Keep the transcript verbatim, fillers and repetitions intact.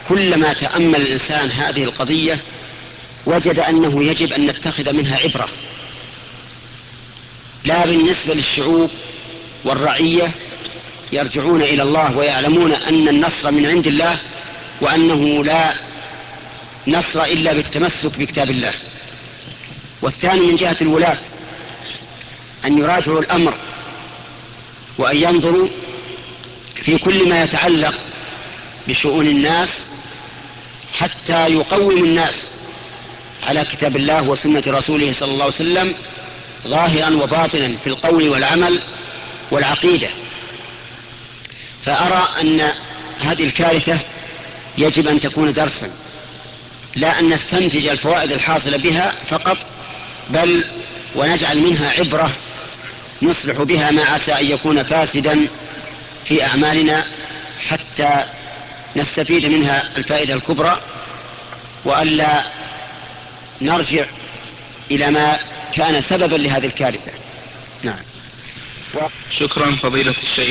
كلما تأمل الإنسان هذه القضية وجد أنه يجب أن نتخذ منها عبرة، لا بالنسبة للشعوب والرعية يرجعون إلى الله ويعلمون أن النصر من عند الله، وأنه لا نصر إلا بالتمسك بكتاب الله. والثاني من جهة الولاة أن يراجعوا الأمر وأن ينظروا في كل ما يتعلق بشؤون الناس حتى يقوم الناس على كتاب الله وسنة رسوله صلى الله عليه وسلم ظاهرا وباطنا في القول والعمل والعقيدة. فأرى أن هذه الكارثة يجب أن تكون درسا، لا أن نستنتج الفوائد الحاصلة بها فقط، بل ونجعل منها عبرة نصلح بها ما عسى أن يكون فاسدا في أعمالنا حتى نستفيد منها الفائدة الكبرى، وألا نرجع إلى ما كان سببا لهذه الكارثة. نعم. شكرا فضيلة الشيخ.